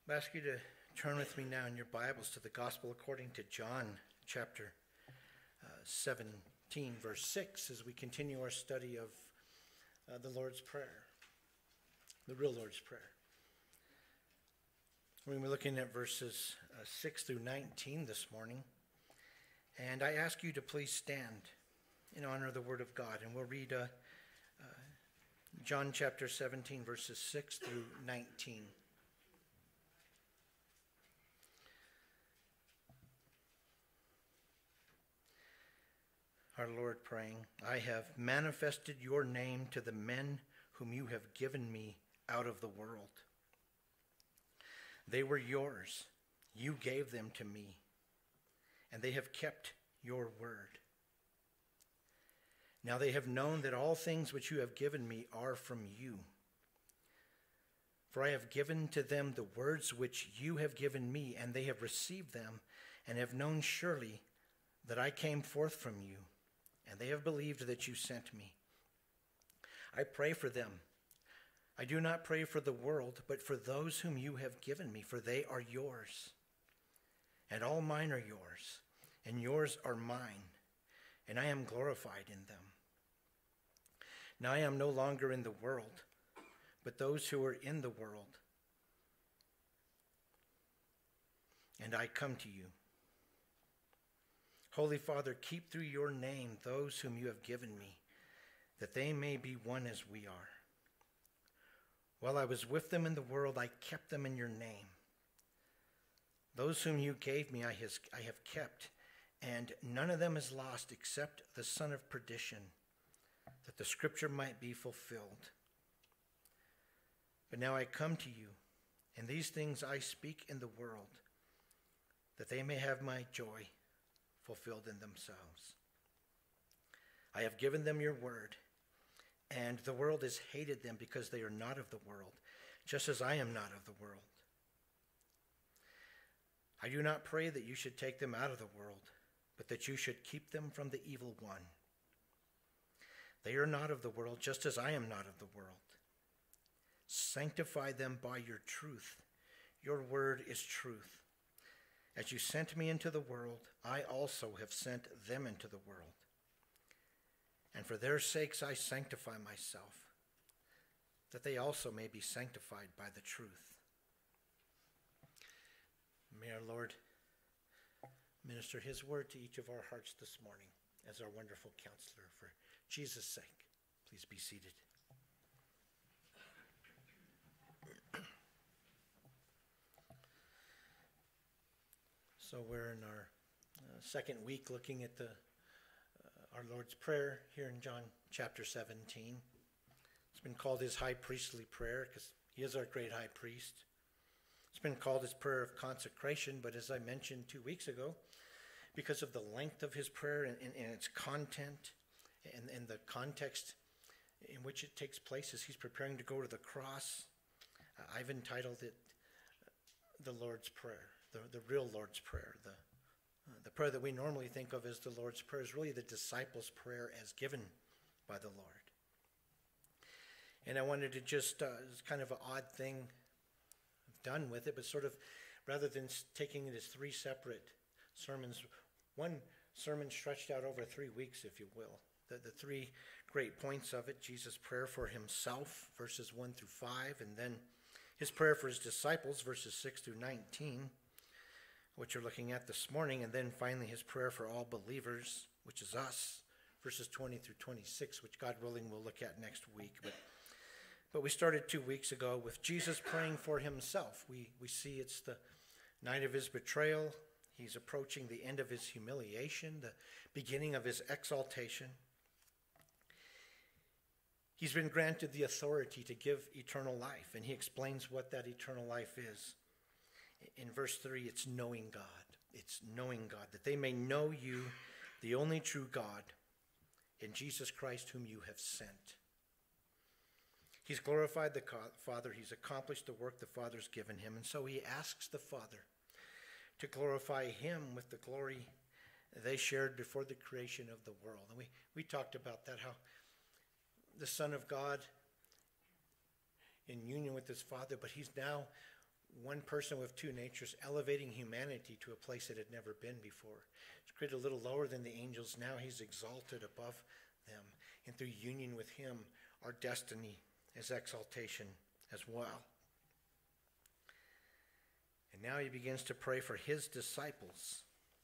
I ask you to turn with me now in your Bibles to the Gospel according to John, chapter 17, verse 6, as we continue our study of the Lord's Prayer, the real Lord's Prayer. We're going to be looking at verses 6 through 19 this morning, and I ask you to please stand in honor of the Word of God, and we'll read John chapter 17, verses 6 through 19. Our Lord praying, I have manifested your name to the men whom you have given me out of the world. They were yours. You gave them to me, and they have kept your word. Now they have known that all things which you have given me are from you. For I have given to them the words which you have given me, and they have received them, and have known surely that I came forth from you, and they have believed that you sent me. I pray for them. I do not pray for the world, but for those whom you have given me, for they are yours. And all mine are yours, and yours are mine, and I am glorified in them. Now I am no longer in the world, but those who are in the world, and I come to you. Holy Father, keep through your name those whom you have given me, that they may be one as we are. While I was with them in the world, I kept them in your name. Those whom you gave me I have kept, and none of them is lost except the son of perdition, that the scripture might be fulfilled. But now I come to you, and these things I speak in the world, that they may have my joy fulfilled in themselves. I have given them your word, and the world has hated them because they are not of the world, just as I am not of the world. I do not pray that you should take them out of the world, but that you should keep them from the evil one. They are not of the world, just as I am not of the world. Sanctify them by your truth. Your word is truth. As you sent me into the world, I also have sent them into the world. And for their sakes I sanctify myself, that they also may be sanctified by the truth. May our Lord minister his word to each of our hearts this morning as our wonderful counselor. For Jesus' sake, please be seated. So we're in our second week looking at our Lord's Prayer here in John chapter 17. It's been called his high priestly prayer because he is our great high priest. It's been called his prayer of consecration, but as I mentioned 2 weeks ago, because of the length of his prayer and its content and the context in which it takes place as he's preparing to go to the cross, I've entitled it the Lord's Prayer. The real Lord's Prayer, the prayer that we normally think of as the Lord's Prayer, is really the disciples' prayer as given by the Lord. And I wanted to just, it's kind of an odd thing I've done with it, but sort of, rather than taking it as three separate sermons, one sermon stretched out over 3 weeks, if you will. The three great points of it: Jesus' prayer for himself, verses 1 through 5, and then his prayer for his disciples, verses 6 through 19, which you're looking at this morning, and then finally his prayer for all believers, which is us, verses 20 through 26, which God willing we'll look at next week. But we started 2 weeks ago with Jesus praying for himself. We see it's the night of his betrayal. He's approaching the end of his humiliation, the beginning of his exaltation. He's been granted the authority to give eternal life, and he explains what that eternal life is. In verse 3, it's knowing God. It's knowing God, that they may know you, the only true God, in Jesus Christ whom you have sent. He's glorified the Father. He's accomplished the work the Father's given him, and so he asks the Father to glorify him with the glory they shared before the creation of the world. And we talked about that, how the Son of God in union with his Father, but he's now one person with two natures, elevating humanity to a place it had never been before. He's created a little lower than the angels. Now he's exalted above them. And through union with him, our destiny is exaltation as well. And now he begins to pray for his disciples.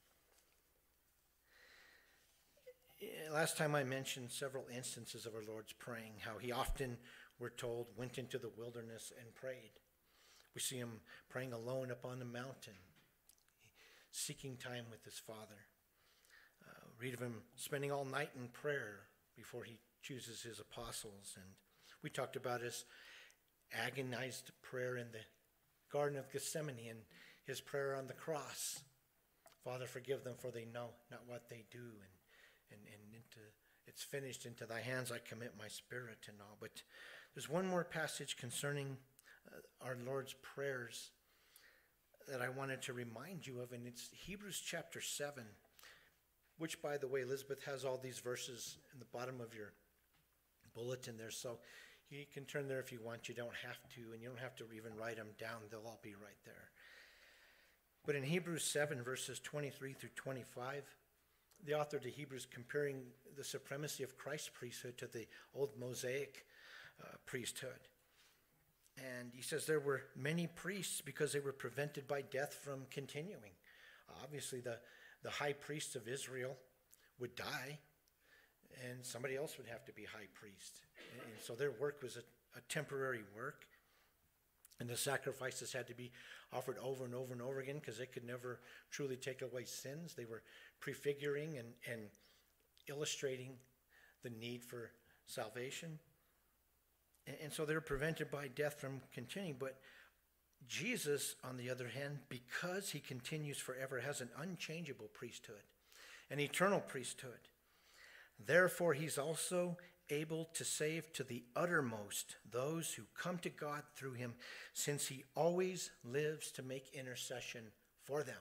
Last time I mentioned several instances of our Lord's praying, how he often, we're told, went into the wilderness and prayed. We see him praying alone up on the mountain, seeking time with his Father. Read of him spending all night in prayer before he chooses his apostles. And we talked about his agonized prayer in the Garden of Gethsemane and his prayer on the cross. Father, forgive them, for they know not what they do. And it's finished. Into thy hands I commit my spirit and all. But there's one more passage concerning our Lord's prayers that I wanted to remind you of, and it's Hebrews chapter 7, which, by the way, Elizabeth has all these verses in the bottom of your bulletin there, so you can turn there if you want. You don't have to, and you don't have to even write them down. They'll all be right there. But in Hebrews 7, verses 23 through 25, the author to Hebrews comparing the supremacy of Christ's priesthood to the old Mosaic priesthood. And he says there were many priests because they were prevented by death from continuing. Obviously, the high priests of Israel would die, and somebody else would have to be high priest. And so their work was a temporary work. And the sacrifices had to be offered over and over and over again because they could never truly take away sins. They were prefiguring and illustrating the need for salvation. And so they're prevented by death from continuing. But Jesus, on the other hand, because he continues forever, has an unchangeable priesthood, an eternal priesthood. Therefore, he's also able to save to the uttermost those who come to God through him, since he always lives to make intercession for them.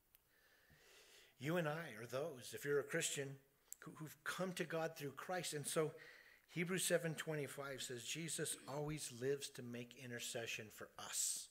You and I are those, if you're a Christian, who've come to God through Christ. And so Hebrews 7:25 says Jesus always lives to make intercession for us.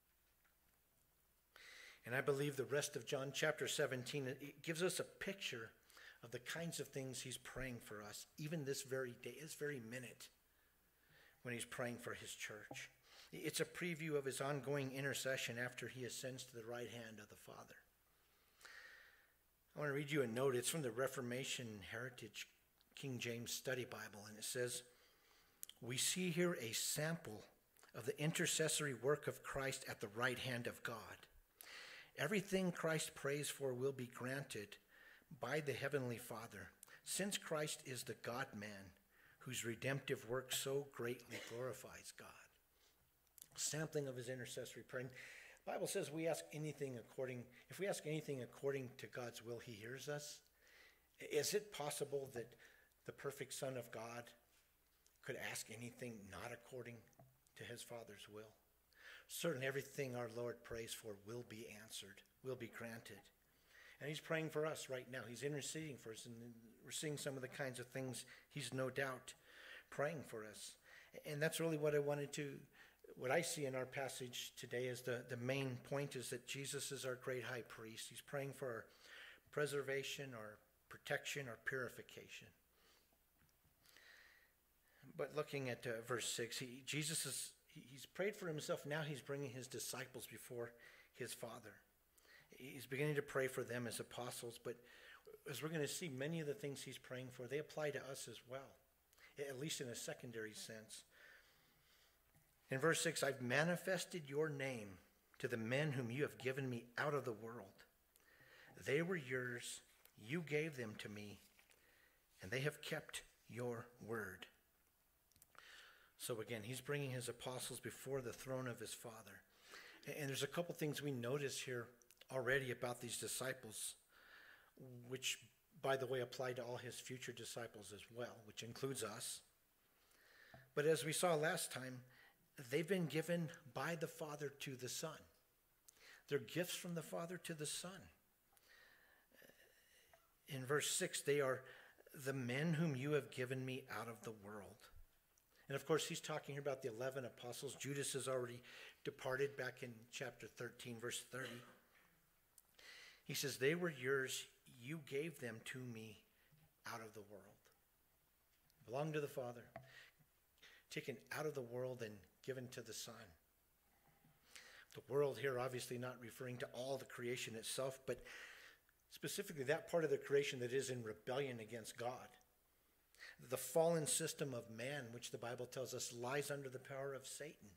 And I believe the rest of John chapter 17, it gives us a picture of the kinds of things he's praying for us, even this very day, this very minute, when he's praying for his church. It's a preview of his ongoing intercession after he ascends to the right hand of the Father. I want to read you a note. It's from the Reformation Heritage King James Study Bible, and it says, "We see here a sample of the intercessory work of Christ at the right hand of God. Everything Christ prays for will be granted by the Heavenly Father, since Christ is the God-man whose redemptive work so greatly glorifies God." Sampling of his intercessory praying. The Bible says if we ask anything according to God's will, he hears us. Is it possible that the perfect Son of God could ask anything not according to his Father's will? Certainly everything our Lord prays for will be answered, will be granted. And he's praying for us right now. He's interceding for us, and we're seeing some of the kinds of things he's no doubt praying for us. And that's really what I see in our passage today is the main point is that Jesus is our great high priest. He's praying for our preservation, our protection, our purification. But looking at verse 6, he's prayed for himself. Now he's bringing his disciples before his Father. He's beginning to pray for them as apostles, but as we're going to see, many of the things he's praying for, they apply to us as well, at least in a secondary sense. In verse 6, "I've manifested your name to the men whom you have given me out of the world. They were yours, you gave them to me, and they have kept your word." So again, he's bringing his apostles before the throne of his Father. And there's a couple things we notice here already about these disciples, which, by the way, apply to all his future disciples as well, which includes us. But as we saw last time, they've been given by the Father to the Son. They're gifts from the Father to the Son. In verse 6, they are the men whom you have given me out of the world. And of course, he's talking here about the 11 apostles. Judas has already departed back in chapter 13, verse 30. He says, they were yours. You gave them to me out of the world. Belong to the Father. Taken out of the world and given to the Son. The world here obviously not referring to all the creation itself, but specifically that part of the creation that is in rebellion against God. The fallen system of man, which the Bible tells us lies under the power of Satan.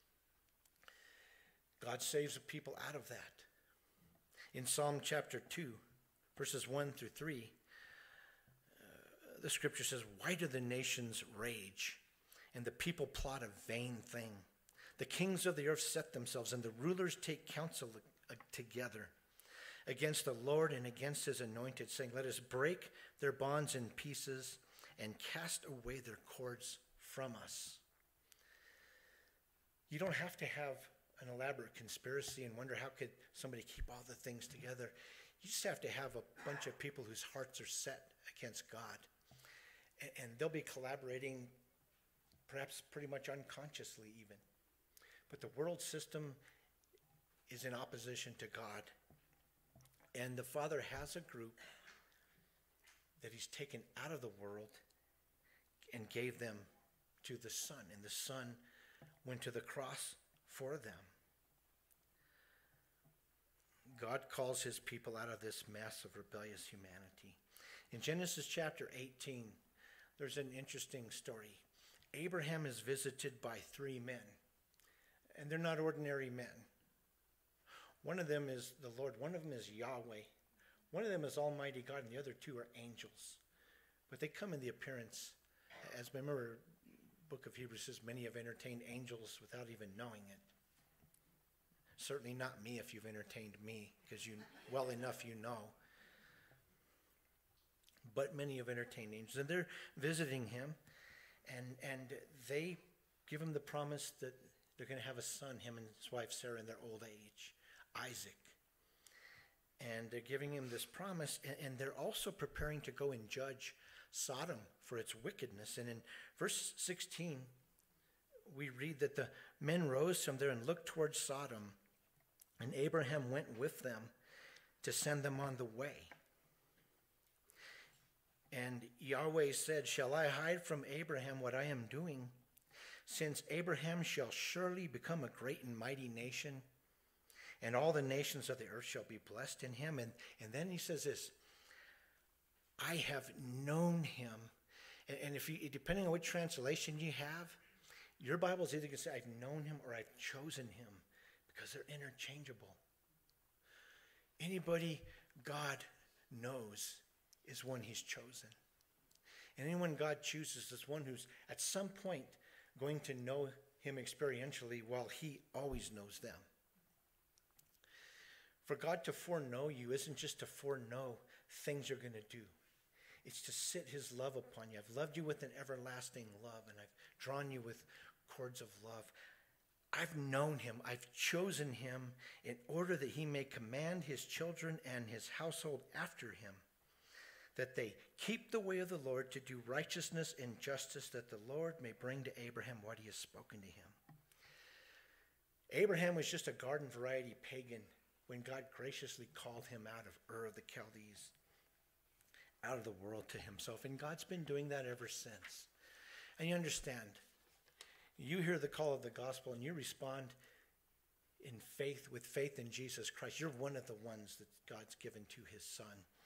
God saves the people out of that. In Psalm chapter 2, verses 1 through 3, the scripture says, why do the nations rage and the people plot a vain thing? The kings of the earth set themselves and the rulers take counsel together against the Lord and against his anointed, saying, let us break their bonds in pieces and cast away their cords from us. You don't have to have an elaborate conspiracy and wonder how could somebody keep all the things together. You just have to have a bunch of people whose hearts are set against God. And they'll be collaborating perhaps pretty much unconsciously even. But the world system is in opposition to God. And the Father has a group that he's taken out of the world and gave them to the Son. And the Son went to the cross for them. God calls his people out of this mess of rebellious humanity. In Genesis chapter 18, there's an interesting story. Abraham is visited by 3 men, and they're not ordinary men. One of them is the Lord, one of them is Yahweh, one of them is Almighty God, and the other 2 are angels. But they come in the appearance, as remember, book of Hebrews says, many have entertained angels without even knowing it. Certainly not me if you've entertained me, because you well enough you know. But many have entertained angels, and they're visiting him, and they give him the promise that they're going to have a son, him and his wife Sarah, in their old age, Isaac. And they're giving him this promise, and they're also preparing to go and judge Sodom for its wickedness. And in verse 16, we read that the men rose from there and looked towards Sodom, and Abraham went with them to send them on the way. And Yahweh said, shall I hide from Abraham what I am doing, since Abraham shall surely become a great and mighty nation, and all the nations of the earth shall be blessed in him. And then he says this, I have known him. And if you, depending on what translation you have, your Bible's either going to say, I've known him or I've chosen him, because they're interchangeable. Anybody God knows is one he's chosen. And anyone God chooses is one who's at some point going to know him experientially, while he always knows them. For God to foreknow you isn't just to foreknow things you're going to do. It's to sit his love upon you. I've loved you with an everlasting love, and I've drawn you with cords of love. I've known him. I've chosen him in order that he may command his children and his household after him, that they keep the way of the Lord to do righteousness and justice, that the Lord may bring to Abraham what he has spoken to him. Abraham was just a garden variety pagan when God graciously called him out of Ur of the Chaldees, out of the world to himself. And God's been doing that ever since. And you understand, you hear the call of the gospel and you respond in faith, with faith in Jesus Christ. You're one of the ones that God's given to his Son.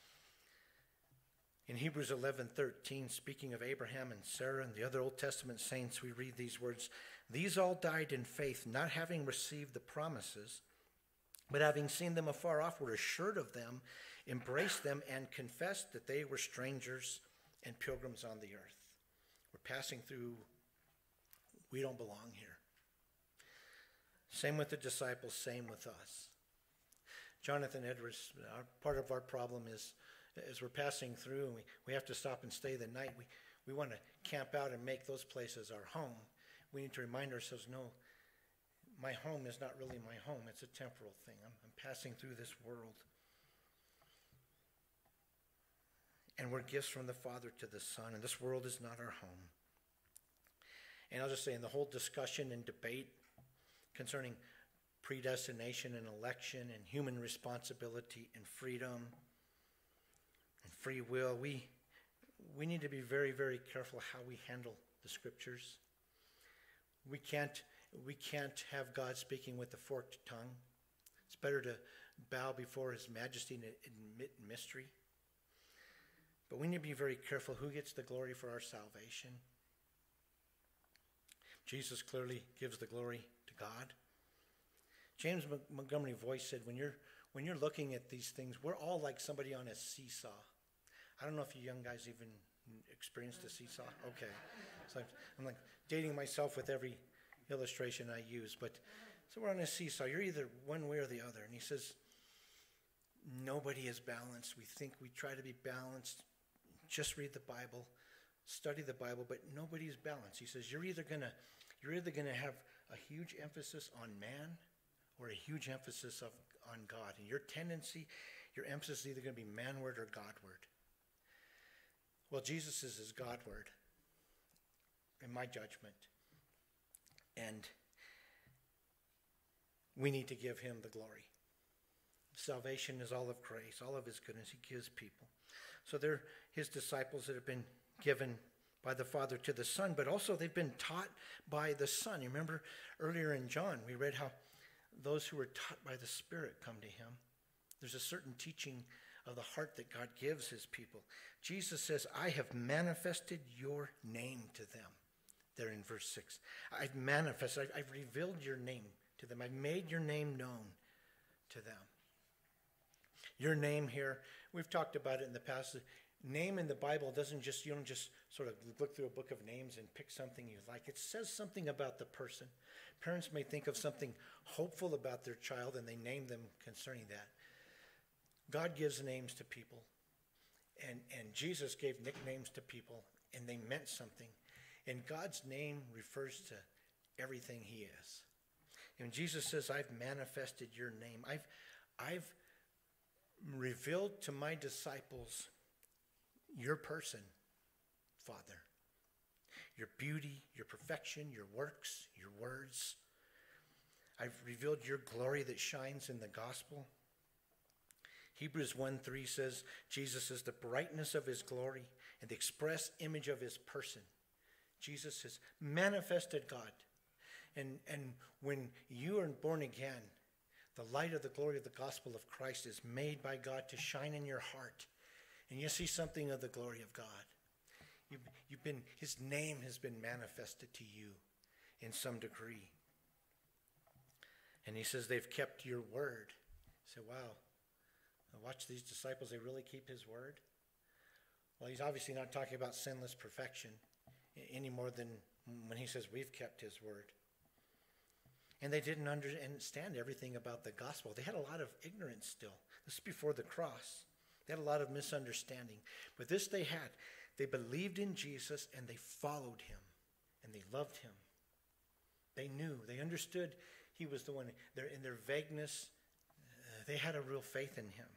In Hebrews 11:13, speaking of Abraham and Sarah and the other Old Testament saints, we read these words, these all died in faith, not having received the promises, but having seen them afar off, were assured of them, embraced them, and confessed that they were strangers and pilgrims on the earth. We're passing through. We don't belong here. Same with the disciples, same with us. Jonathan Edwards, part of our problem is, as we're passing through and we have to stop and stay the night, we want to camp out and make those places our home. We need to remind ourselves, no, my home is not really my home. It's a temporal thing. I'm passing through this world. And we're gifts from the Father to the Son, and this world is not our home. And I'll just say in the whole discussion and debate concerning predestination and election and human responsibility and freedom and free will, we need to be very, very careful how we handle the scriptures. We can't have God speaking with a forked tongue. It's better to bow before his majesty and admit mystery. But we need to be very careful who gets the glory for our salvation. Jesus clearly gives the glory to God. James Montgomery Boice said, when you're looking at these things, we're all like somebody on a seesaw. I don't know if you young guys even experienced a seesaw. Okay. So I'm like dating myself with every illustration I use. But so we're on a seesaw. You're either one way or the other. And he says, nobody is balanced. We think we try to be balanced. Just read the Bible, study the Bible, but nobody's balanced. He says you're either gonna have a huge emphasis on man or a huge emphasis on God. And your emphasis is either going to be manward or Godward. Well, Jesus is his Godward, in my judgment. And we need to give him the glory. Salvation is all of grace, all of his goodness he gives people. So they're his disciples that have been given by the Father to the Son, but also they've been taught by the Son. You remember earlier in John, we read how those who are taught by the Spirit come to him. There's a certain teaching of the heart that God gives his people. Jesus says, I have manifested your name to them. There in verse 6. I've revealed your name to them. I've made your name known to them. Your name here, we've talked about it in the past. Name in the Bible you don't just sort of look through a book of names and pick something you like. It says something about the person. Parents may think of something hopeful about their child and they name them concerning that. God gives names to people. And Jesus gave nicknames to people and they meant something. And God's name refers to everything he is. And Jesus says, I've manifested your name. I've revealed to my disciples your person, Father. Your beauty, your perfection, your works, your words. I've revealed your glory that shines in the gospel. Hebrews 1:3 says, Jesus is the brightness of his glory and the express image of his person. Jesus has manifested God. And when you are born again, the light of the glory of the gospel of Christ is made by God to shine in your heart. And you see something of the glory of God. His name has been manifested to you in some degree. And he says they've kept your word. You say, wow, watch these disciples, they really keep his word? Well, he's obviously not talking about sinless perfection any more than when he says we've kept his word. And they didn't understand everything about the gospel. They had a lot of ignorance still. This is before the cross. They had a lot of misunderstanding. But this they had. They believed in Jesus and they followed him. And they loved him. They knew. They understood he was the one. In their vagueness, they had a real faith in him.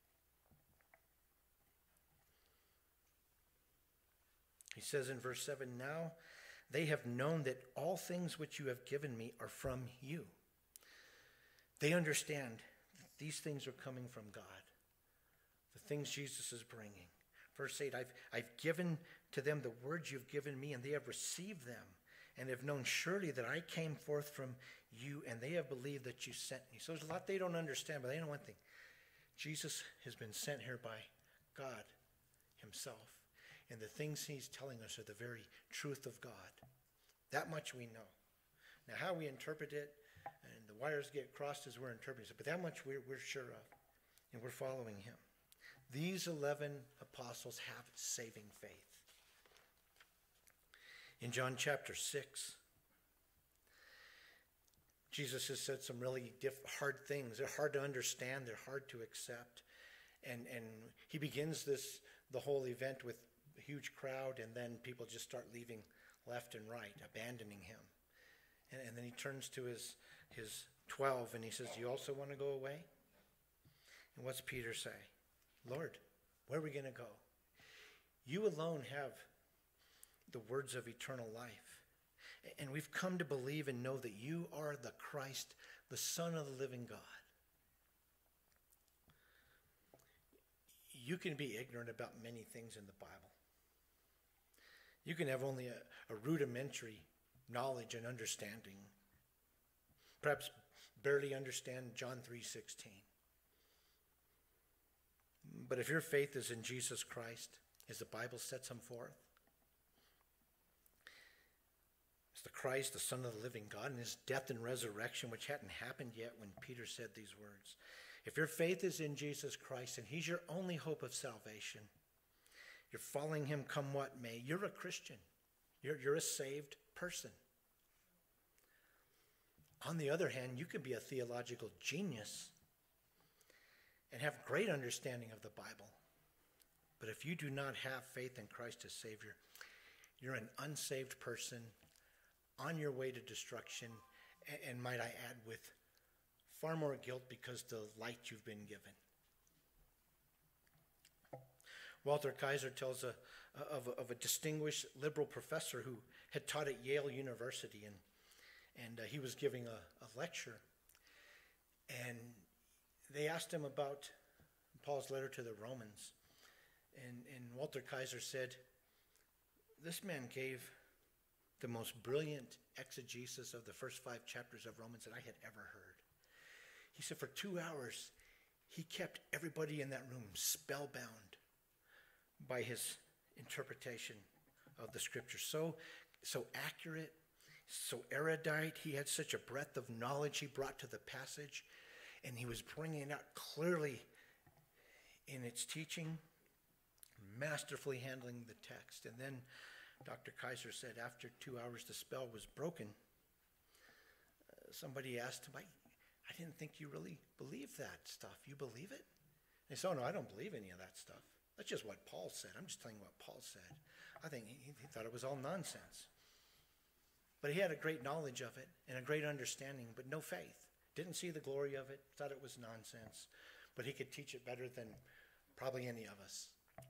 He says in verse 7, now they have known that all things which you have given me are from you. They understand that these things are coming from God. The things Jesus is bringing. Verse 8, I've given to them the words you've given me, and they have received them, and have known surely that I came forth from you, and they have believed that you sent me. So there's a lot they don't understand, but they know one thing. Jesus has been sent here by God himself. And the things he's telling us are the very truth of God. That much we know. Now how we interpret it, and the wires get crossed as we're interpreting it, but that much we're sure of. And we're following him. These 11 apostles have saving faith. In John chapter 6, Jesus has said some really hard things. They're hard to understand. They're hard to accept. And he begins the whole event with a huge crowd, and then people just start leaving left and right, abandoning him. And then he turns to his 12 and he says, do you also want to go away? And what's Peter say? Lord, where are we going to go? You alone have the words of eternal life. And we've come to believe and know that you are the Christ, the Son of the living God. You can be ignorant about many things in the Bible. You can have only a rudimentary knowledge and understanding. Perhaps barely understand John 3:16. But if your faith is in Jesus Christ, as the Bible sets him forth, as the Christ, the Son of the living God, and his death and resurrection, which hadn't happened yet when Peter said these words. If your faith is in Jesus Christ and he's your only hope of salvation, you're following him come what may, you're a Christian. You're a saved person. On the other hand, you can be a theological genius and have great understanding of the Bible. But if you do not have faith in Christ as Savior, you're an unsaved person on your way to destruction, and might I add, with far more guilt because the light you've been given. Walter Kaiser tells of a distinguished liberal professor who had taught at Yale University, and he was giving a lecture, and they asked him about Paul's letter to the Romans, and Walter Kaiser said, this man gave the most brilliant exegesis of the first 5 chapters of Romans that I had ever heard. He said for 2 hours, he kept everybody in that room spellbound by his interpretation of the scripture. So accurate, so erudite. He had such a breadth of knowledge he brought to the passage, and he was bringing it out clearly in its teaching, masterfully handling the text. And then Dr. Kaiser said after 2 hours the spell was broken, somebody asked him, I didn't think you really believed that stuff. You believe it? And he said, oh no, I don't believe any of that stuff. That's just what Paul said. I'm just telling you what Paul said. I think he thought it was all nonsense. But he had a great knowledge of it and a great understanding, but no faith. Didn't see the glory of it, thought it was nonsense. But he could teach it better than probably any of us.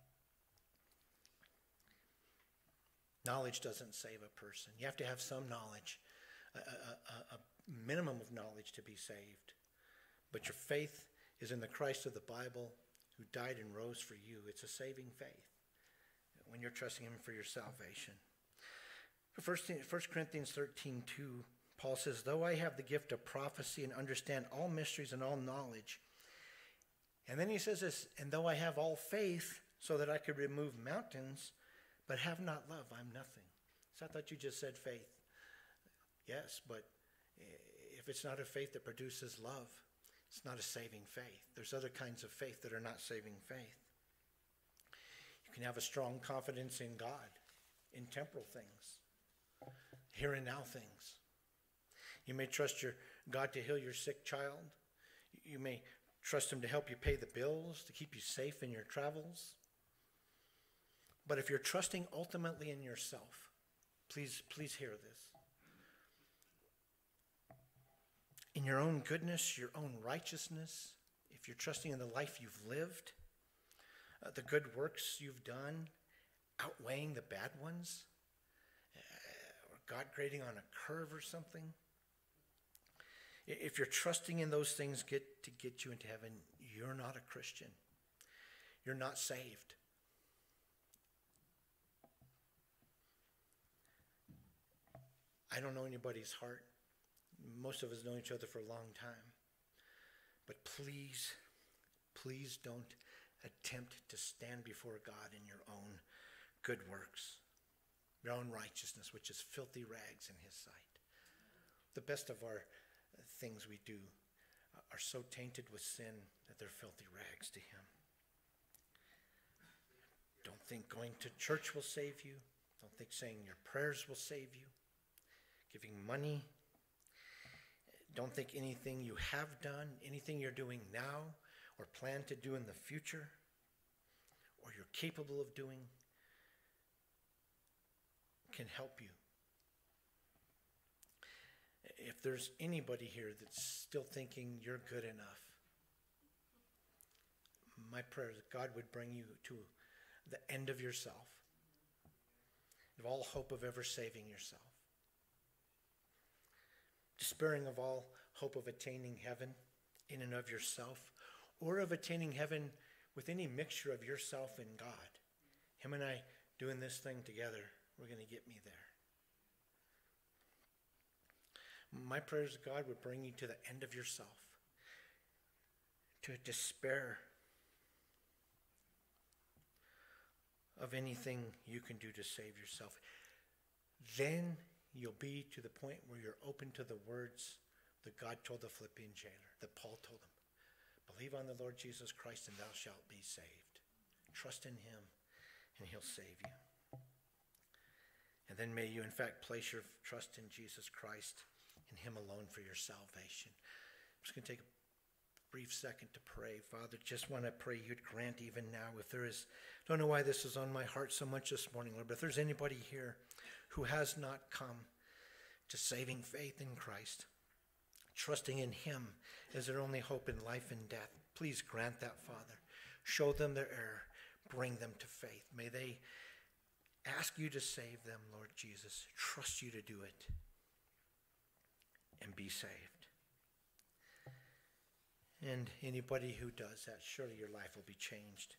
Knowledge doesn't save a person. You have to have some knowledge, a minimum of knowledge to be saved. But your faith is in the Christ of the Bible who died and rose for you. It's a saving faith when you're trusting him for your salvation. 1 Corinthians 13:2, Paul says, though I have the gift of prophecy and understand all mysteries and all knowledge. And then he says this, and though I have all faith so that I could remove mountains, but have not love, I'm nothing. So I thought you just said faith. Yes, but if it's not a faith that produces love, it's not a saving faith. There's other kinds of faith that are not saving faith. You can have a strong confidence in God, in temporal things, here and now things. You may trust your God to heal your sick child. You may trust him to help you pay the bills, to keep you safe in your travels. But if you're trusting ultimately in yourself, please hear this. In your own goodness, your own righteousness, if you're trusting in the life you've lived, the good works you've done, outweighing the bad ones, or God grading on a curve or something, if you're trusting in those things to get you into heaven, you're not a Christian. You're not saved. I don't know anybody's heart. Most of us know each other for a long time. But please don't attempt to stand before God in your own good works, your own righteousness, which is filthy rags in his sight. The best of our things we do are so tainted with sin that they're filthy rags to him. Don't think going to church will save you. Don't think saying your prayers will save you. Giving money. Don't think anything you have done, anything you're doing now or plan to do in the future or you're capable of doing can help you. If there's anybody here that's still thinking you're good enough, my prayer is that God would bring you to the end of yourself, of all hope of ever saving yourself. despairing of all hope of attaining heaven in and of yourself, or of attaining heaven with any mixture of yourself and God. Him and I doing this thing together, we're going to get me there. My prayer is God would bring you to the end of yourself, to despair of anything you can do to save yourself. Then you'll be to the point where you're open to the words that God told the Philippian jailer, that Paul told him. Believe on the Lord Jesus Christ and thou shalt be saved. Trust in him and he'll save you. And then may you in fact place your trust in Jesus Christ and him alone for your salvation. I'm just going to take a brief second to pray. Father, just want to pray you'd grant even now, if there is, don't know why this is on my heart so much this morning, Lord, but if there's anybody here who has not come to saving faith in Christ, trusting in him as their only hope in life and death, please grant that, Father. Show them their error. Bring them to faith. May they ask you to save them, Lord Jesus. Trust you to do it and be saved. And anybody who does that, surely your life will be changed.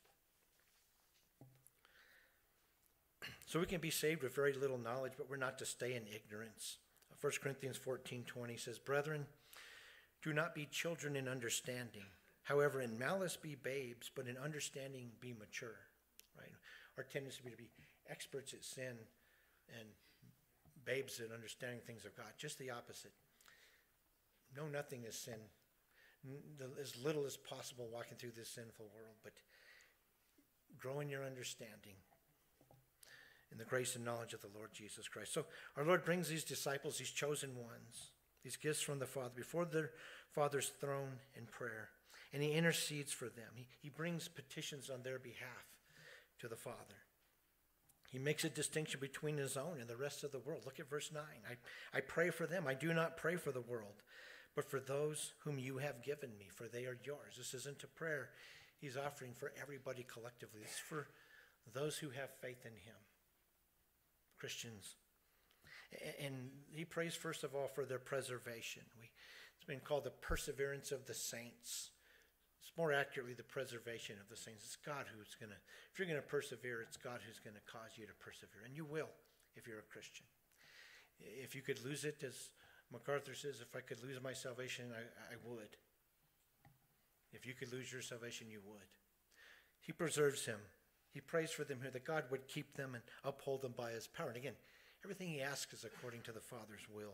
So we can be saved with very little knowledge, but we're not to stay in ignorance. 1 Corinthians 14:20 says, Brethren, do not be children in understanding. However, in malice be babes, but in understanding be mature. Right? Our tendency to be experts at sin and babes at understanding things of God. Just the opposite. Know nothing is sin. As little as possible walking through this sinful world, but grow in your understanding in the grace and knowledge of the Lord Jesus Christ. So our Lord brings these disciples, these chosen ones, these gifts from the Father, before their Father's throne in prayer. And he intercedes for them. He brings petitions on their behalf to the Father. He makes a distinction between his own and the rest of the world. Look at verse 9. I pray for them. I do not pray for the world, but for those whom you have given me, for they are yours. This isn't a prayer he's offering for everybody collectively. It's for those who have faith in him, Christians. And he prays, first of all, for their preservation. It's been called the perseverance of the saints. It's more accurately the preservation of the saints. It's God who's going to, if you're going to persevere, it's God who's going to cause you to persevere. And you will if you're a Christian. If you could lose it, as MacArthur says, if I could lose my salvation, I would. If you could lose your salvation, you would. He preserves him. He prays for them here that God would keep them and uphold them by his power. And again, everything he asks is according to the Father's will.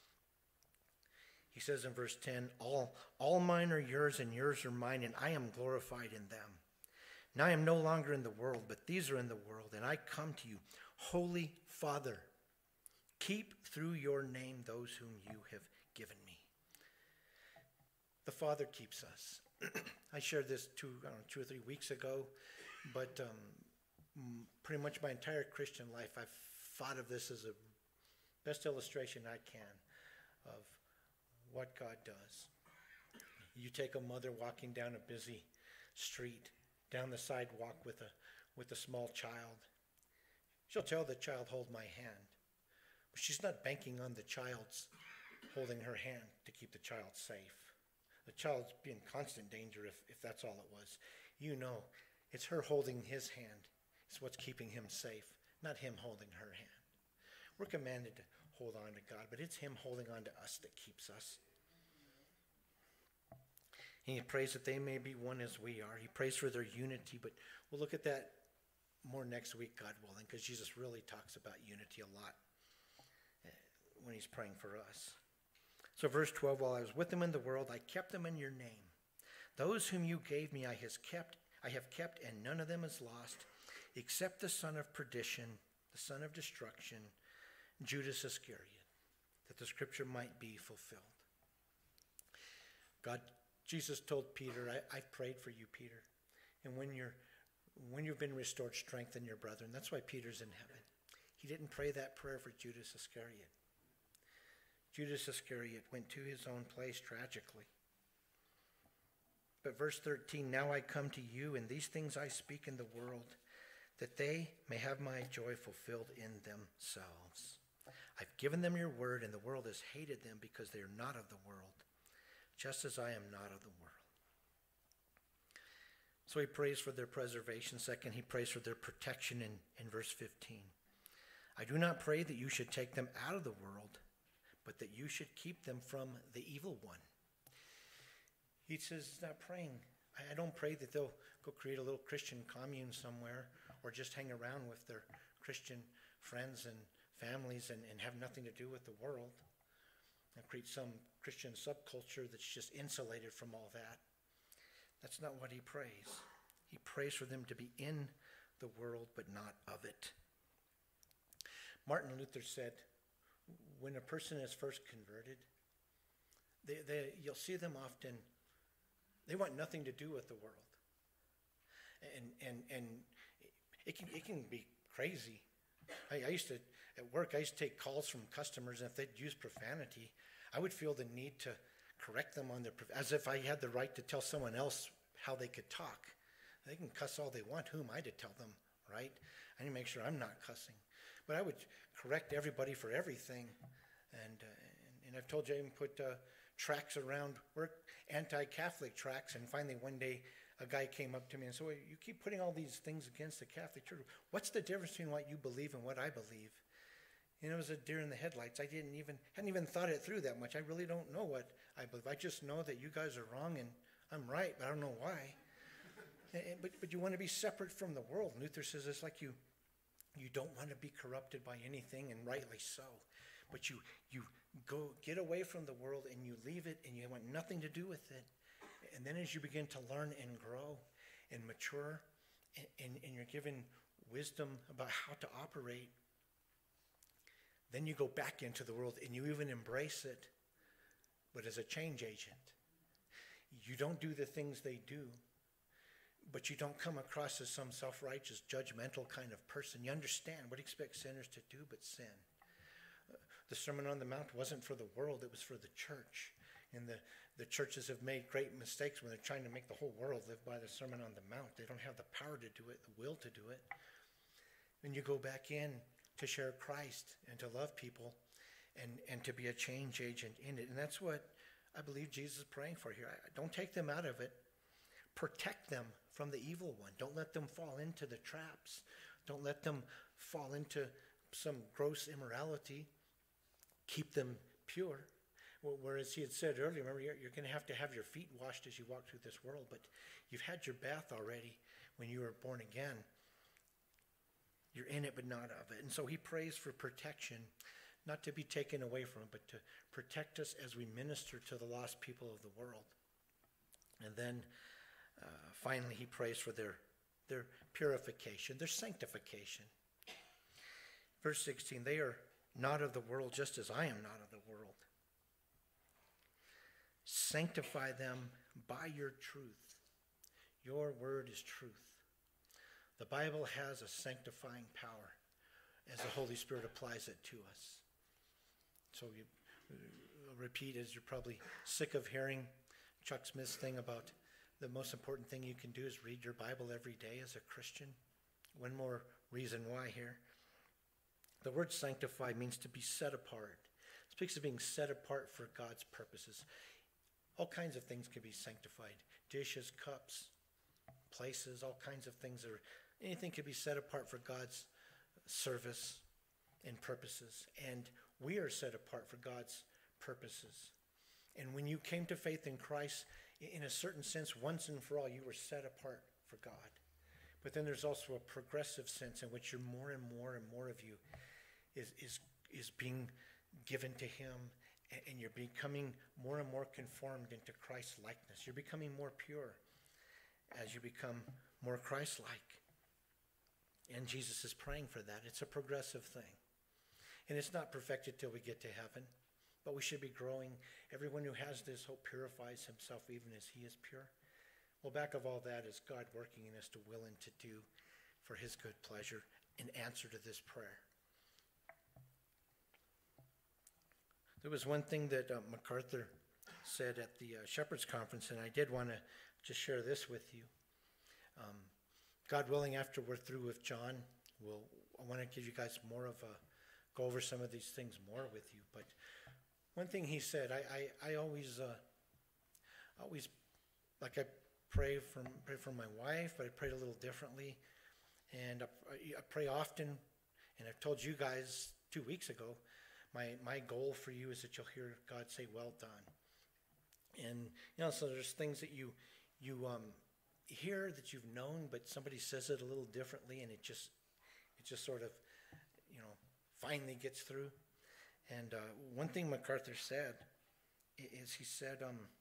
He says in verse 10, all mine are yours and yours are mine, and I am glorified in them. Now I am no longer in the world, but these are in the world, and I come to you. Holy Father, keep through your name those whom you have given me. The Father keeps us. I shared this 2 or 3 weeks ago, but pretty much my entire Christian life, I've thought of this as a best illustration I can of what God does. You take a mother walking down a busy street, down the sidewalk with a small child. She'll tell the child, hold my hand. But she's not banking on the child's holding her hand to keep the child safe. The child's be in constant danger if that's all it was. You know, it's her holding his hand. It's what's keeping him safe, not him holding her hand. We're commanded to hold on to God, but it's him holding on to us that keeps us. And he prays that they may be one as we are. He prays for their unity, but we'll look at that more next week, God willing, because Jesus really talks about unity a lot when he's praying for us. So verse 12, while I was with them in the world, I kept them in your name. Those whom you gave me I have kept, and none of them is lost, except the son of perdition, the son of destruction, Judas Iscariot, that the scripture might be fulfilled. Jesus told Peter, I prayed for you, Peter. And when you've been restored, strengthen your brethren. That's why Peter's in heaven. He didn't pray that prayer for Judas Iscariot. Judas Iscariot went to his own place tragically. But verse 13, now I come to you, and these things I speak in the world, that they may have my joy fulfilled in themselves. I've given them your word, and the world has hated them because they are not of the world, just as I am not of the world. So he prays for their preservation. Second, he prays for their protection in verse 15. I do not pray that you should take them out of the world, but that you should keep them from the evil one. He says he's not praying. I don't pray that they'll go create a little Christian commune somewhere or just hang around with their Christian friends and families and have nothing to do with the world and create some Christian subculture that's just insulated from all that. That's not what he prays. He prays for them to be in the world but not of it. Martin Luther said, when a person is first converted, you'll see them often, they want nothing to do with the world. And it can be crazy. I used to, at work, I used to take calls from customers, and if they'd use profanity, I would feel the need to correct them on their, as if I had the right to tell someone else how they could talk. They can cuss all they want. Who am I to tell them, right? I need to make sure I'm not cussing. But I would correct everybody for everything. And I've told you I even put tracts around work, anti-Catholic tracts, and finally one day a guy came up to me and said, well, you keep putting all these things against the Catholic Church. What's the difference between what you believe and what I believe? And it was a deer in the headlights. I hadn't even thought it through that much. I really don't know what I believe. I just know that you guys are wrong and I'm right, but I don't know why. But you want to be separate from the world. And Luther says it's like you don't want to be corrupted by anything, and rightly so. But you go get away from the world and you leave it and you want nothing to do with it. And then as you begin to learn and grow and mature and you're given wisdom about how to operate, then you go back into the world and you even embrace it, but as a change agent. You don't do the things they do, but you don't come across as some self-righteous, judgmental kind of person. You understand what he expects sinners to do but sin. The Sermon on the Mount wasn't for the world, it was for the church. And the churches have made great mistakes when they're trying to make the whole world live by the Sermon on the Mount. They don't have the power to do it, the will to do it. And you go back in to share Christ and to love people and to be a change agent in it. And that's what I believe Jesus is praying for here. Don't take them out of it. Protect them from the evil one. Don't let them fall into the traps. Don't let them fall into some gross immorality. Keep them pure. Whereas he had said earlier, remember, you're going to have your feet washed as you walk through this world, but you've had your bath already when you were born again. You're in it, but not of it. And so he prays for protection, not to be taken away from it, but to protect us as we minister to the lost people of the world. And then finally, he prays for their purification, their sanctification. Verse 16, they are not of the world, just as I am not of the world. Sanctify them by your truth. Your word is truth. The Bible has a sanctifying power as the Holy Spirit applies it to us. So you repeat, as you're probably sick of hearing Chuck Smith's thing about the most important thing you can do is read your Bible every day as a Christian. One more reason why here. The word sanctify means to be set apart. It speaks of being set apart for God's purposes. All kinds of things can be sanctified. Dishes, cups, places, all kinds of things. Anything can be set apart for God's service and purposes. And we are set apart for God's purposes. And when you came to faith in Christ, in a certain sense, once and for all, you were set apart for God. But then there's also a progressive sense in which you're more and more of you is being given to him, and you're becoming more and more conformed into Christ's likeness. You're becoming more pure as you become more Christ-like. And Jesus is praying for that. It's a progressive thing. And it's not perfected till we get to heaven, but we should be growing. Everyone who has this hope purifies himself even as he is pure. Well, back of all that is God working in us to will and to do for his good pleasure in answer to this prayer. There was one thing that MacArthur said at the Shepherd's Conference, and I did want to just share this with you. God willing, after we're through with John, I want to give you guys more of go over some of these things more with you. But one thing he said, I always, like I pray for my wife, but I prayed a little differently. And I pray often, and I've told you guys 2 weeks ago, my goal for you is that you'll hear God say, well done. And, so there's things that you hear that you've known, but somebody says it a little differently, and it just sort of, finally gets through. And one thing MacArthur said is he said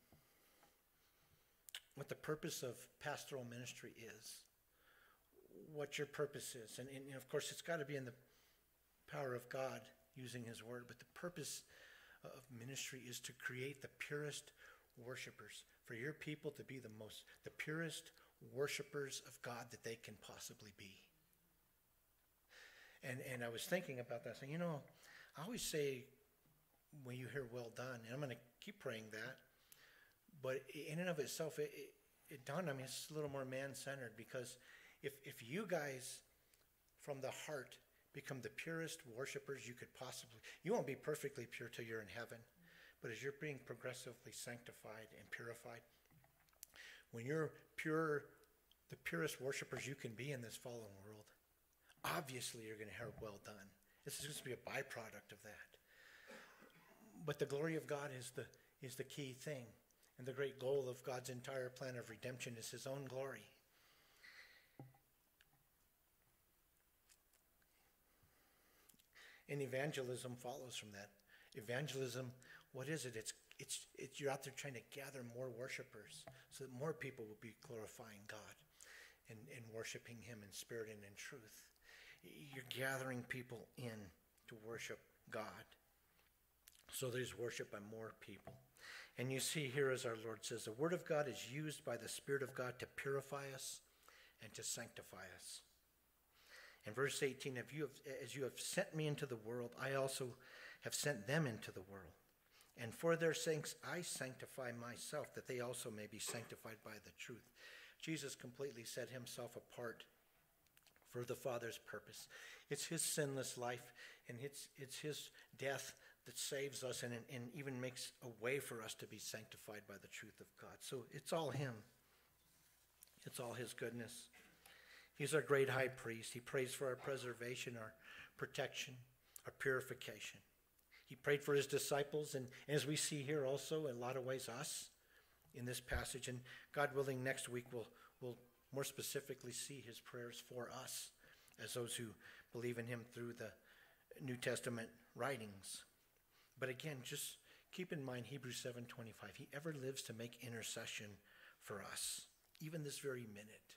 what the purpose of pastoral ministry is, what your purpose is. And of course, it's got to be in the power of God using his word, but the purpose of ministry is to create the purest worshipers, for your people to be the purest worshipers of God that they can possibly be. And I was thinking about that, saying, I always say when you hear well done, and I'm going to keep praying that, but in and of itself, it dawned on me it's a little more man-centered, because if you guys from the heart become the purest worshipers you could possibly, you won't be perfectly pure till you're in heaven, but as you're being progressively sanctified and purified, when you're pure, the purest worshipers you can be in this fallen world, obviously you're going to hear well done. This is going to be a byproduct of that. But the glory of God is the key thing. And the great goal of God's entire plan of redemption is his own glory. And evangelism follows from that. Evangelism, what is it? It's you're out there trying to gather more worshipers so that more people will be glorifying God and worshiping him in spirit and in truth. You're gathering people in to worship God. So there's worship by more people. And you see here, as our Lord says, the word of God is used by the Spirit of God to purify us and to sanctify us. In verse 18, as you have sent me into the world, I also have sent them into the world. And for their sakes I sanctify myself, that they also may be sanctified by the truth. Jesus completely set himself apart for the Father's purpose. It's his sinless life, and it's his death that saves us and even makes a way for us to be sanctified by the truth of God. So it's all him. It's all his goodness. He's our great high priest. He prays for our preservation, our protection, our purification. He prayed for his disciples, and as we see here also, in a lot of ways, us in this passage. And God willing, next week we'll more specifically see his prayers for us as those who believe in him through the New Testament writings. But again, just keep in mind Hebrews 7:25. He ever lives to make intercession for us, even this very minute.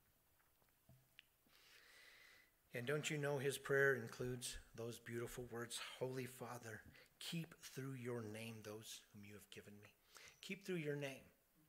And don't you know his prayer includes those beautiful words, Holy Father, keep through your name those whom you have given me. Keep through your name.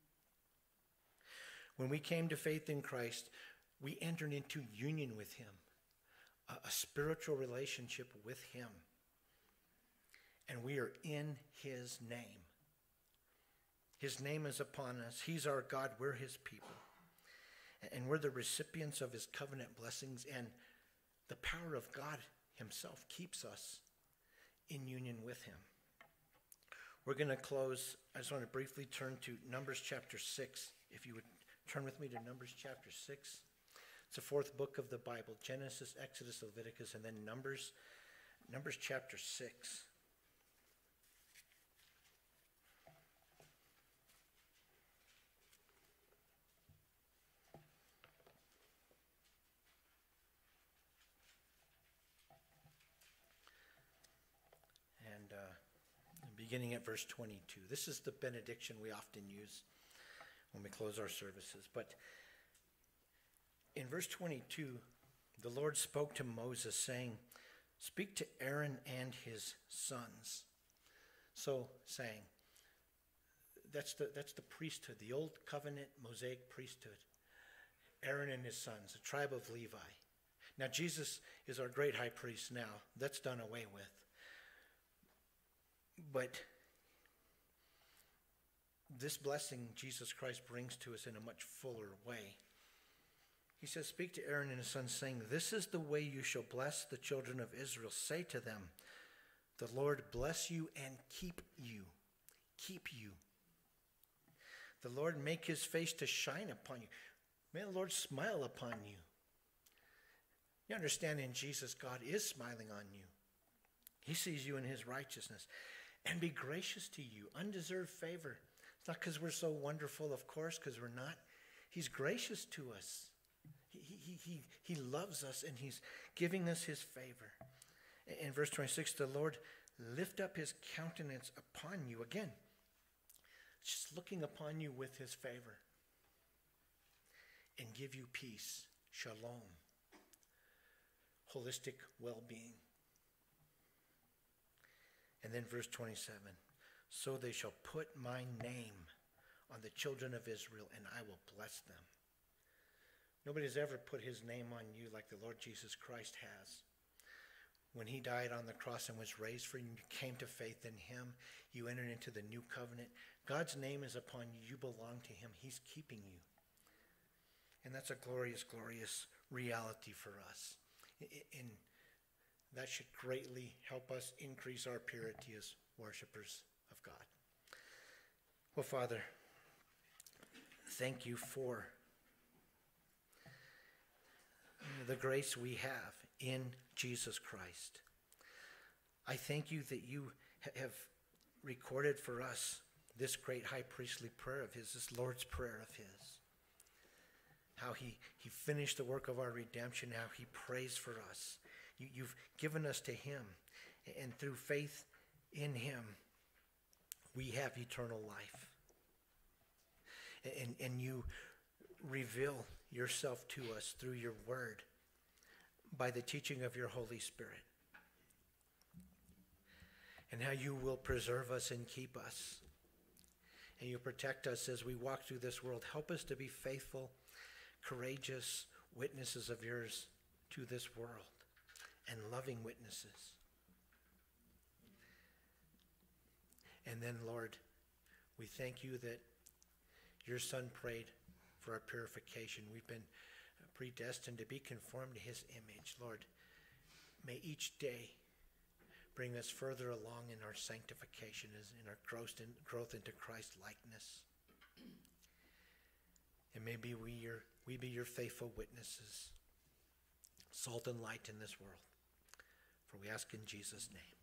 When we came to faith in Christ, we entered into union with him, a spiritual relationship with him. And we are in his name. His name is upon us. He's our God. We're his people. And we're the recipients of his covenant blessings. And the power of God himself keeps us in union with him. We're going to close. I just want to briefly turn to Numbers chapter 6. If you would turn with me to Numbers chapter 6. It's the fourth book of the Bible. Genesis, Exodus, Leviticus, and then Numbers chapter 6. Beginning at verse 22. This is the benediction we often use when we close our services. But in verse 22, the Lord spoke to Moses, saying, speak to Aaron and his sons. So saying, that's the priesthood, the old covenant Mosaic priesthood. Aaron and his sons, the tribe of Levi. Now Jesus is our great high priest now. That's done away with. But this blessing Jesus Christ brings to us in a much fuller way. He says, speak to Aaron and his sons, saying, this is the way you shall bless the children of Israel. Say to them, the Lord bless you and keep you. Keep you. The Lord make his face to shine upon you. May the Lord smile upon you. You understand, in Jesus, God is smiling on you. He sees you in his righteousness. And be gracious to you. Undeserved favor. It's not because we're so wonderful, of course, because we're not. He's gracious to us. He loves us, and he's giving us his favor. In verse 26, the Lord lift up his countenance upon you. Again, just looking upon you with his favor. And give you peace. Shalom. Holistic well-being. And then verse 27. So they shall put my name on the children of Israel, and I will bless them. Nobody's ever put his name on you like the Lord Jesus Christ has. When he died on the cross and was raised for you, you came to faith in him. You entered into the new covenant. God's name is upon you. You belong to him. He's keeping you. And that's a glorious, glorious reality for us. And that should greatly help us increase our purity as worshipers of God. Well, Father, thank you for the grace we have in Jesus Christ. I thank you that you have recorded for us this great high priestly prayer of his, this Lord's Prayer of his. How he finished the work of our redemption, how he prays for us. You've given us to him, and through faith in him, we have eternal life. And you reveal yourself to us through your word by the teaching of your Holy Spirit. And how you will preserve us and keep us. And you protect us as we walk through this world. Help us to be faithful, courageous witnesses of yours to this world, and loving witnesses. And then, Lord, we thank you that your Son prayed for our purification. We've been predestined to be conformed to his image. Lord, may each day bring us further along in our sanctification, as in our growth into Christ likeness. And maybe we be your faithful witnesses, salt and light in this world. For we ask in Jesus' name.